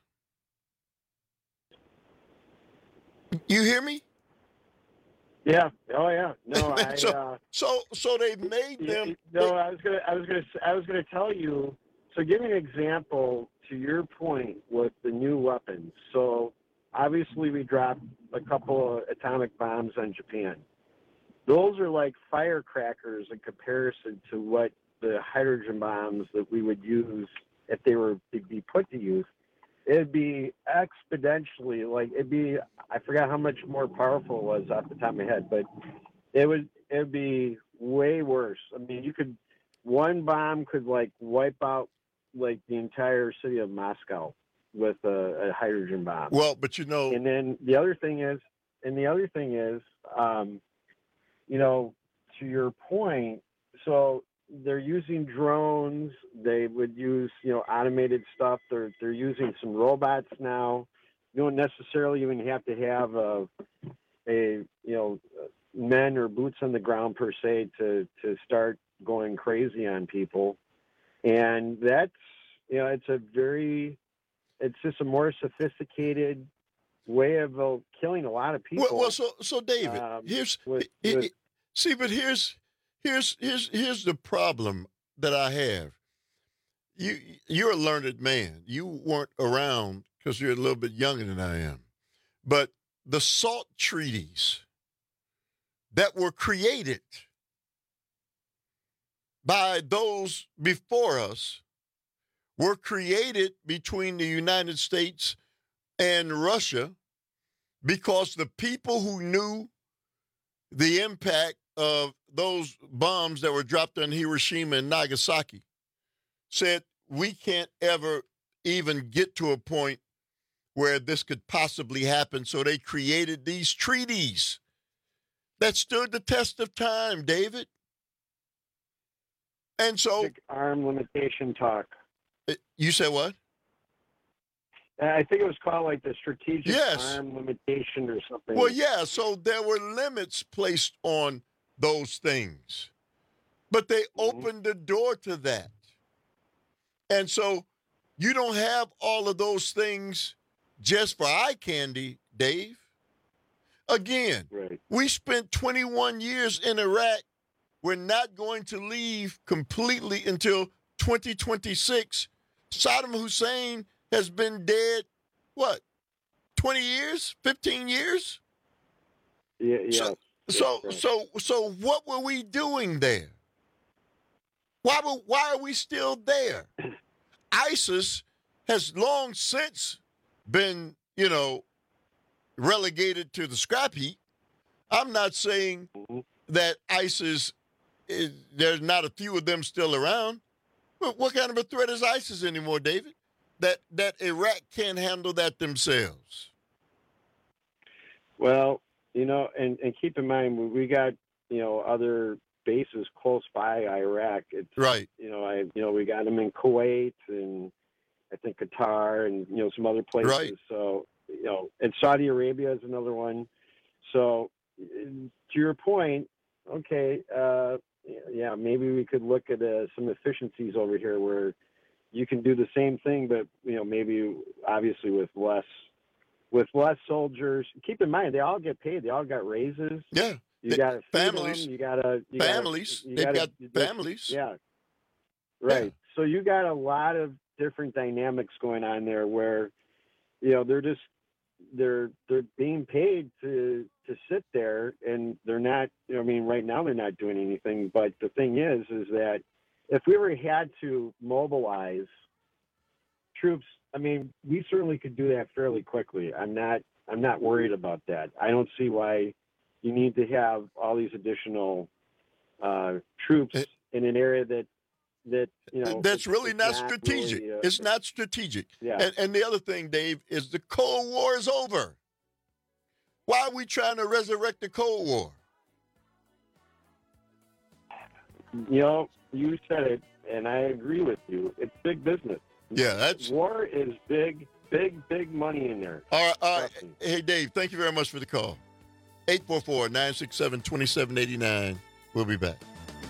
Speaker 16: You hear me?
Speaker 2: Yeah. Oh, yeah. No, I.
Speaker 16: so,
Speaker 2: uh,
Speaker 16: so, so they made them.
Speaker 2: No, I was gonna, I was gonna, I was gonna tell you. So, give me an example to your point with the new weapons. So, obviously, we dropped a couple of atomic bombs on Japan. Those are like firecrackers in comparison to what the hydrogen bombs that we would use if they were to be put to use. It'd be exponentially, like, it'd be, I forgot how much more powerful it was off the top of my head, but it would, it'd be way worse. I mean, you could, one bomb could, like, wipe out, like, the entire city of Moscow with a, a hydrogen bomb.
Speaker 16: Well, but you know.
Speaker 2: And then the other thing is, and the other thing is, um, you know, to your point, so they're using drones. They would use, you know, automated stuff. They're they're using some robots now. You don't necessarily even have to have a, a you know, men or boots on the ground per se to to start going crazy on people. And that's, you know, it's a very, it's just a more sophisticated way of uh, killing a lot of people.
Speaker 16: Well, well so so David,
Speaker 2: um,
Speaker 16: here's
Speaker 2: with,
Speaker 16: he-
Speaker 2: with,
Speaker 16: he- see, but here's here's here's here's the problem that I have. You you're a learned man. You weren't around because you're a little bit younger than I am. But the SALT treaties that were created by those before us were created between the United States and Russia because the people who knew the impact of those bombs that were dropped on Hiroshima and Nagasaki said, we can't ever even get to a point where this could possibly happen. So they created these treaties that stood the test of time, David. And so,
Speaker 2: arm limitation talk.
Speaker 16: You said what?
Speaker 2: I think it was called like the strategic
Speaker 16: Yes.
Speaker 2: arm limitation or something.
Speaker 16: Well, yeah, so there were limits placed on those things, but they opened the door to that. And so you don't have all of those things just for eye candy, Dave. Again,
Speaker 2: right.
Speaker 16: We spent twenty-one years in Iraq. We're not going to leave completely until twenty twenty-six. Saddam Hussein has been dead, what, twenty years, fifteen years?
Speaker 2: Yeah, yeah.
Speaker 16: So, so, so, so what were we doing there? Why, were, why are we still there? ISIS has long since been, you know, relegated to the scrap heap. I'm not saying that ISIS, is, there's not a few of them still around. But what kind of a threat is ISIS anymore, David? That that Iraq can't handle that themselves.
Speaker 2: Well, you know, and, and keep in mind, we got, you know, other bases close by Iraq. It's,
Speaker 16: right.
Speaker 2: You know, I, you know, we got them in Kuwait and I think Qatar and, you know, some other places.
Speaker 16: Right.
Speaker 2: So, you know, and Saudi Arabia is another one. So to your point, okay, uh, yeah, maybe we could look at uh, some efficiencies over here where you can do the same thing, but, you know, maybe obviously with less, with less soldiers. Keep in mind, they all get paid. They all got raises.
Speaker 16: Yeah.
Speaker 2: You
Speaker 16: They-
Speaker 2: got to
Speaker 16: families.
Speaker 2: You got to
Speaker 16: Families.
Speaker 2: You
Speaker 16: They've
Speaker 2: gotta,
Speaker 16: got
Speaker 2: you-
Speaker 16: families.
Speaker 2: Yeah. Right. So you got a lot of different dynamics going on there where, you know, they're just they're they're being paid to to sit there and they're not. You know, I mean, right now they're not doing anything. But the thing is, is that if we ever had to mobilize troops, I mean, we certainly could do that fairly quickly. I'm not I'm not worried about that. I don't see why you need to have all these additional uh, troops in an area that that you know
Speaker 16: That's
Speaker 2: it's-
Speaker 16: really
Speaker 2: it's
Speaker 16: not strategic.
Speaker 2: really, uh,
Speaker 16: It's not strategic.
Speaker 2: Yeah.
Speaker 16: And, and the other thing, Dave, is the Cold War is over. Why are we trying to resurrect the Cold War?
Speaker 2: You know, you said it, and I agree with you. It's big business.
Speaker 16: Yeah, that's
Speaker 2: war is big, big, big money in there.
Speaker 16: All right, all right. Hey, Dave, thank you very much for the call. eight four four, nine six seven, two seven eight nine. We'll be back.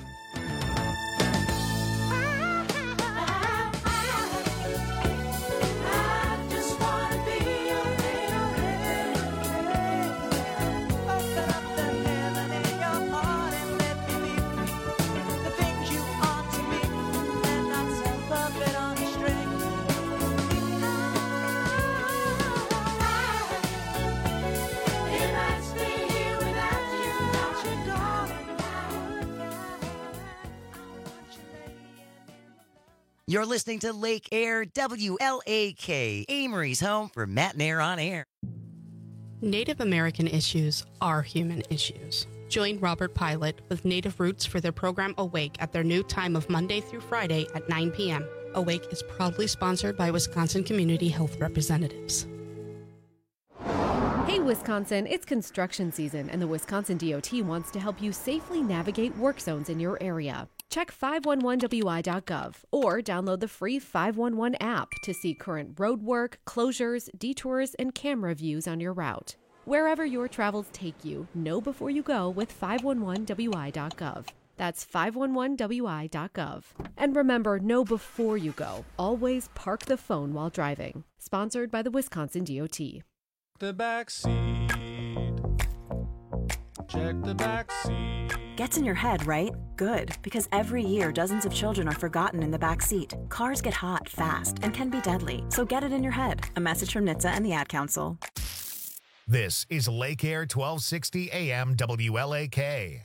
Speaker 7: You're listening to Lake Air, W L A K, Amory's home for Matt and Air on Air.
Speaker 8: Native American issues are human issues. Join Robert Pilot with Native Roots for their program Awake at their new time of Monday through Friday at nine p.m. Awake is proudly sponsored by Wisconsin Community Health Representatives.
Speaker 9: Hey Wisconsin, it's construction season and the Wisconsin D O T wants to help you safely navigate work zones in your area. Check check five one one W I dot gov or download the free five one one app to see current road work, closures, detours, and camera views on your route. Wherever your travels take you, know before you go with five one one W I dot gov. That's five one one W I dot gov. And remember, know before you go. Always park the phone while driving. Sponsored by the Wisconsin D O T.
Speaker 15: The back seat. Check the back seat.
Speaker 11: Gets in your head, right? Good, because every year dozens of children are forgotten in the back seat. Cars get hot fast and can be deadly, so get it in your head. A message from N H T S A and the Ad Council.
Speaker 1: This is Lake Air twelve sixty A M W L A K.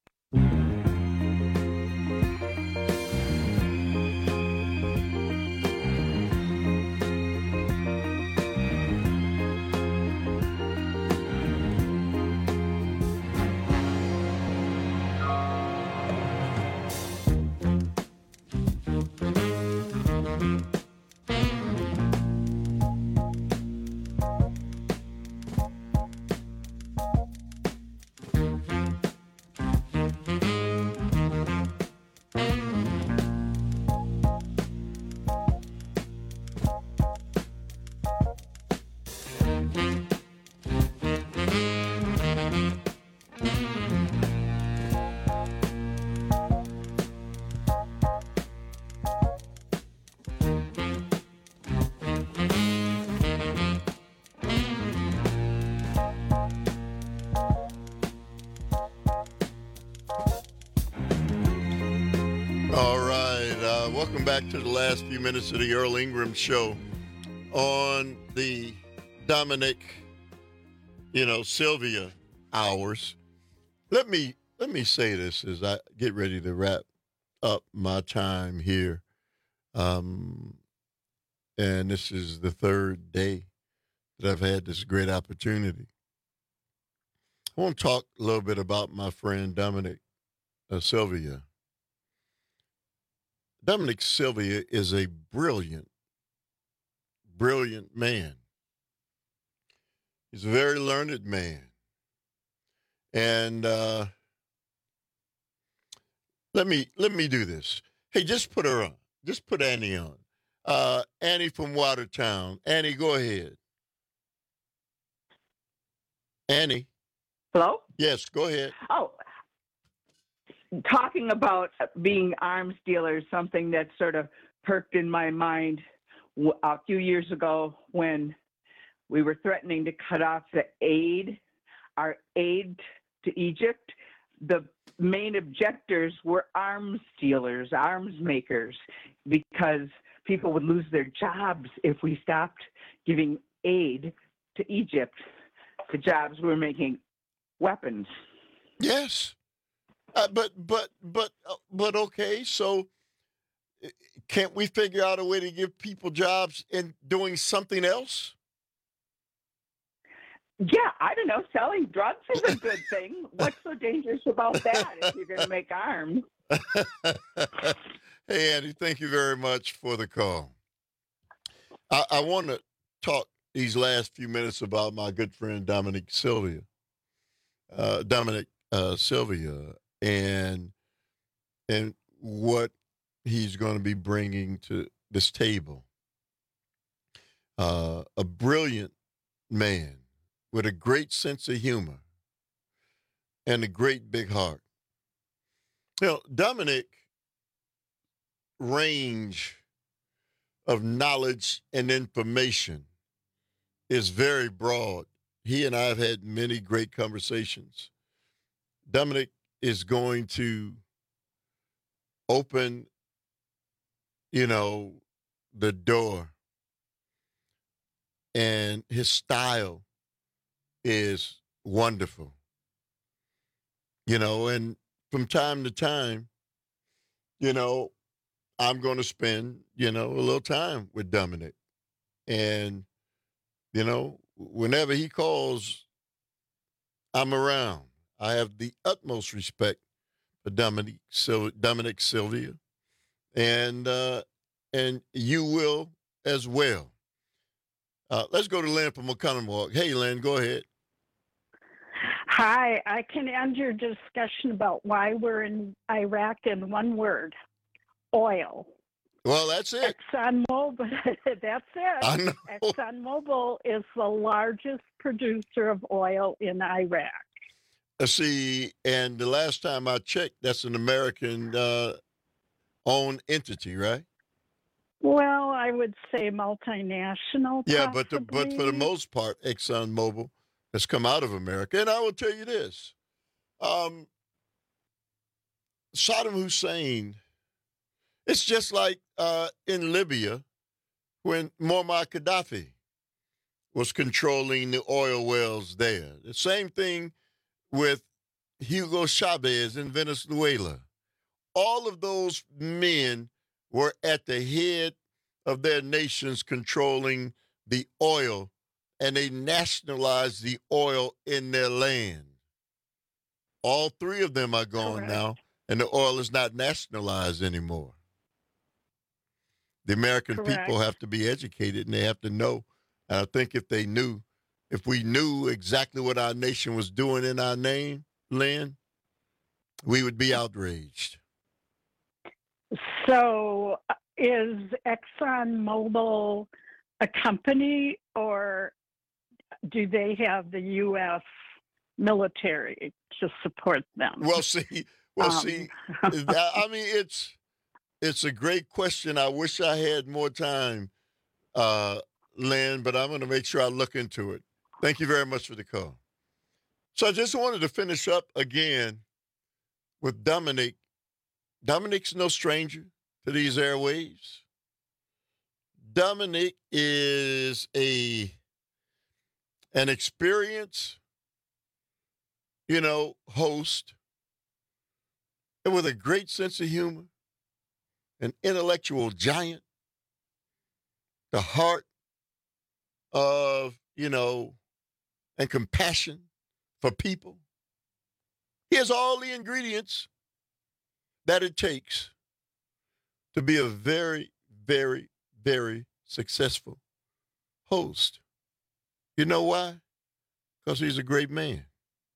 Speaker 16: All right. Uh, welcome back to the last few minutes of the Earl Ingram Show on the Dominic, you know, Sylvia hours. Let me let me say this as I get ready to wrap up my time here. Um, and this is the third day that I've had this great opportunity. I want to talk a little bit about my friend Dominic uh, Sylvia. Dominic Sylvia is a brilliant, brilliant man. He's a very learned man. And uh, let me let me do this. Hey, just put her on. Just put Annie on. Uh, Annie from Watertown. Annie, go ahead. Annie.
Speaker 12: Hello?
Speaker 16: Yes, go ahead.
Speaker 12: Oh, talking about being arms dealers, something that sort of perked in my mind a few years ago when we were threatening to cut off the aid, our aid to Egypt. The main objectors were arms dealers, arms makers, because people would lose their jobs if we stopped giving aid to Egypt. The jobs were making weapons.
Speaker 16: Yes. Uh, but but but uh, but okay. So, can't we figure out a way to give people jobs in doing something else?
Speaker 12: Yeah, I don't know. Selling drugs is a good thing. What's so dangerous about that if you're going to make arms?
Speaker 16: Hey, Andy, thank you very much for the call. I, I want to talk these last few minutes about my good friend Dominic Sylvia. Uh, Dominic uh, Sylvia. And and what he's going to be bringing to this table. Uh, a brilliant man with a great sense of humor and a great big heart. You know, Dominic range of knowledge and information is very broad. He and I have had many great conversations. Dominic is going to open, you know, the door. And his style is wonderful. You know, and from time to time, you know, I'm going to spend, you know, a little time with Dominic. And, you know, whenever he calls, I'm around. I have the utmost respect for Dominic, Sil- Dominic Sylvia, and uh, and you will as well. Uh, let's go to Lynn from Oconomowoc. Hey, Lynn, go ahead.
Speaker 13: Hi, I can end your discussion about why we're in Iraq in one word: oil.
Speaker 16: Well, that's it.
Speaker 13: ExxonMobil, that's it.
Speaker 16: I know.
Speaker 13: ExxonMobil is the largest producer of oil in Iraq.
Speaker 16: Uh, see, and the last time I checked, that's an American uh, owned entity, right?
Speaker 13: Well, I would say multinational.
Speaker 16: Yeah, but the, but for the
Speaker 13: possibly.
Speaker 16: most part, ExxonMobil has come out of America. And I will tell you this. Um, Saddam Hussein, it's just like uh, in Libya when Muammar Gaddafi was controlling the oil wells there. The same thing with Hugo Chavez in Venezuela. All of those men were at the head of their nations controlling the oil, and they nationalized the oil in their land. All three of them are gone
Speaker 13: Correct.
Speaker 16: now, and the oil is not nationalized anymore. The American
Speaker 13: Correct.
Speaker 16: people have to be educated, and they have to know. And I think if they knew, if we knew exactly what our nation was doing in our name, Lynn, we would be outraged.
Speaker 13: So, uh, is ExxonMobil a company, or do they have the U S military to support them?
Speaker 16: Well, see, well,
Speaker 13: Um,
Speaker 16: see, I mean, it's it's a great question. I wish I had more time, uh, Lynn, but I'm going to make sure I look into it. Thank you very much for the call. So I just wanted to finish up again with Dominic. Dominic's no stranger to these airwaves. Dominic is a an experienced, you know, host, and with a great sense of humor, an intellectual giant, the heart of, you know, and compassion for people. He has all the ingredients that it takes to be a very, very, very successful host. You know why? Because he's a great man.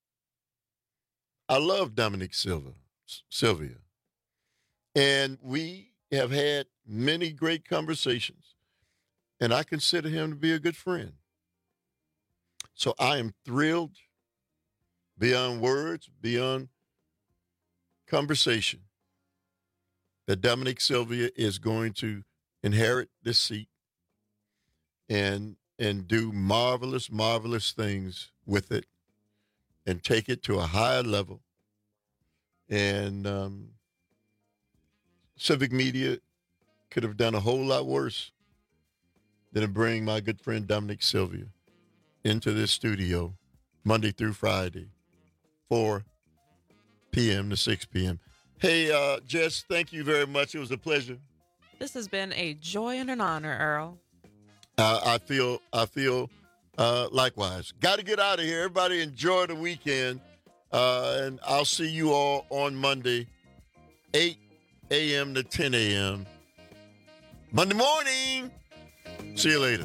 Speaker 16: I love Dominic Silva, Sylvia. And we have had many great conversations, and I consider him to be a good friend. So I am thrilled beyond words, beyond conversation, that Dominic Sylvia is going to inherit this seat and and do marvelous, marvelous things with it and take it to a higher level. And um, Civic Media could have done a whole lot worse than to bring my good friend Dominic Sylvia into this studio Monday through Friday, four p.m. to six p.m. Hey, uh, Jess, thank you very much. It was a pleasure.
Speaker 19: This has been a joy and an honor, Earl.
Speaker 16: Uh, I feel, I feel uh, likewise. Got to get out of here. Everybody enjoy the weekend, uh, and I'll see you all on Monday, eight a.m. to ten a.m. Monday morning. See you later.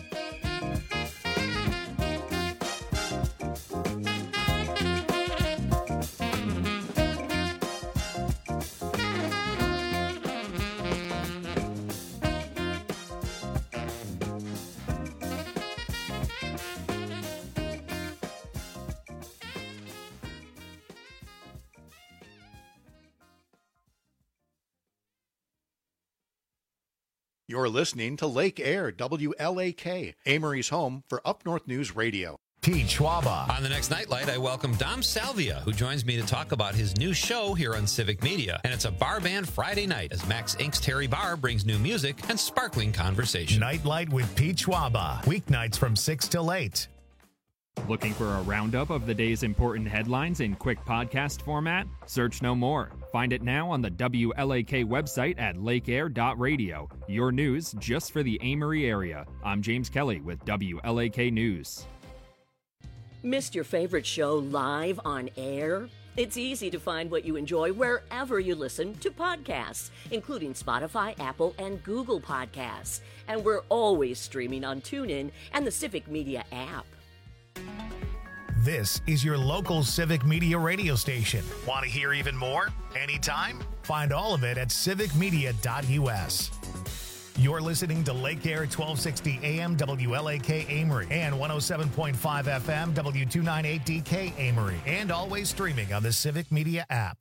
Speaker 14: You're listening to Lake Air, W L A K, Amory's home for Up North News Radio.
Speaker 1: Pete Schwaba.
Speaker 21: On the next Nightlight, I welcome Dom Salvia, who joins me to talk about his new show here on Civic Media. And it's a bar band Friday night as Max Incorporated's Terry Barr brings new music and sparkling conversation.
Speaker 1: Nightlight with Pete Schwaba. Weeknights from six till eight.
Speaker 5: Looking for a roundup of the day's important headlines in quick podcast format? Search no more. Find it now on the W L A K website at lake air dot radio. Your news just for the Amory area. I'm James Kelly with W L A K News.
Speaker 17: Missed your favorite show live on air? It's easy to find what you enjoy wherever you listen to podcasts, including Spotify, Apple, and Google Podcasts. And we're always streaming on TuneIn and the Civic Media app.
Speaker 1: This is your local Civic Media radio station. Want to hear even more? Anytime? Find all of it at civic media dot u s. You're listening to Lake Air twelve sixty A M W L A K Amory and one oh seven point five F M W two ninety-eight D K Amory, and always streaming on the Civic Media app.